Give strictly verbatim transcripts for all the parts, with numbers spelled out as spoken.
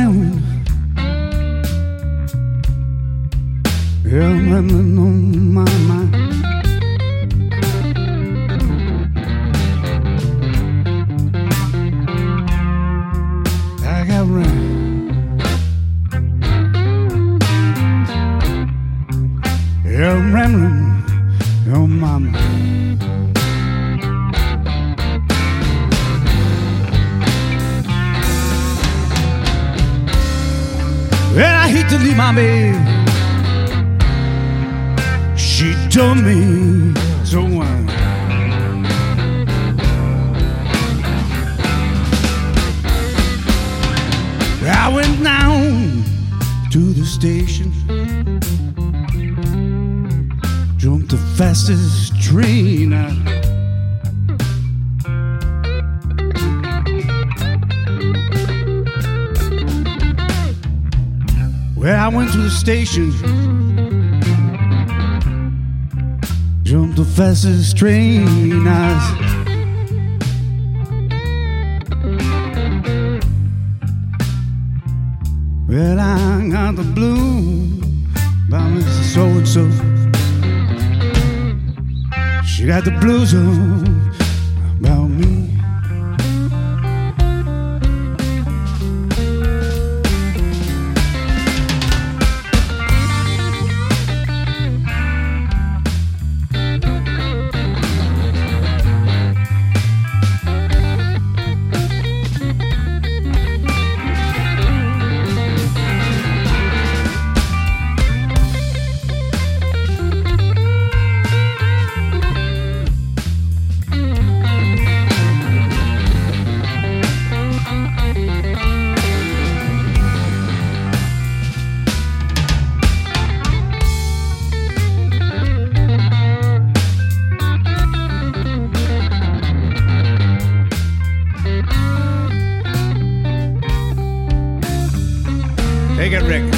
rambling. Yeah, I'm rambling on my mind. I got ram. Yeah, I'm rambling on my mind. Well, I hate to leave my babe. She told me so. Uh, I went down to the station, jumped the fastest train. I, well, I went to the station, jumped the fastest train. I, well, I got the blues about Missus So-and-so. She got the blues on about me. Take it, Rick.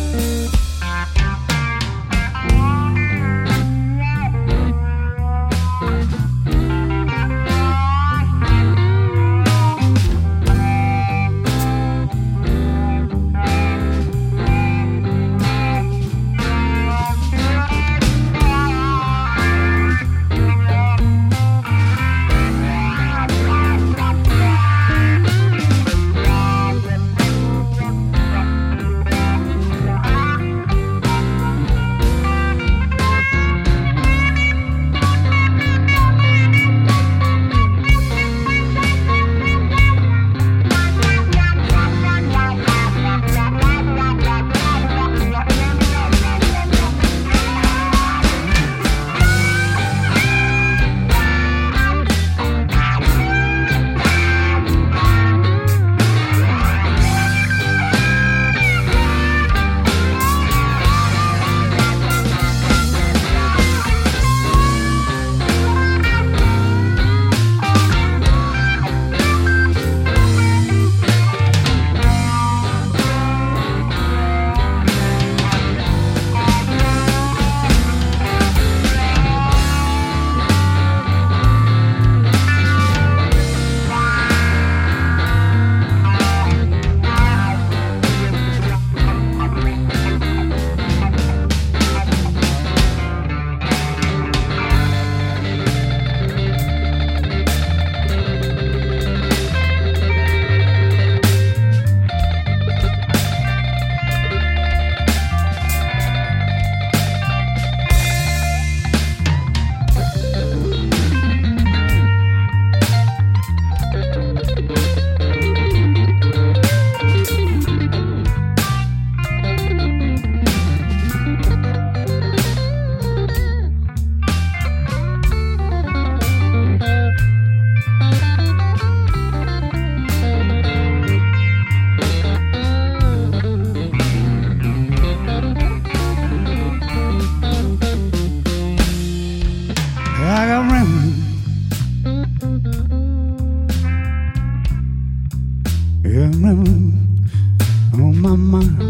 Yeah, I'm rambling on my mind.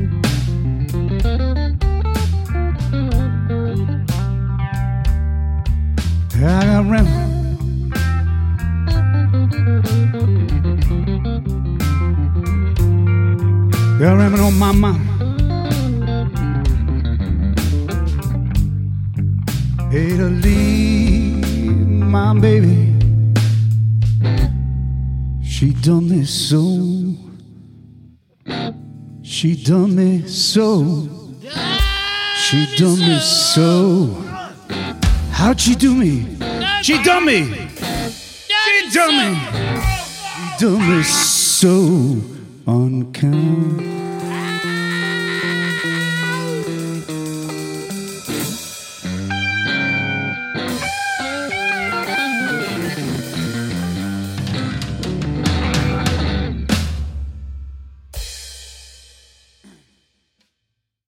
I got rambling. Well, ramming on my mind. Hey, to leave my baby. She done me so. She done me so. She done me so. How'd she do me? She done me. She done me. She done me so. Uncountable.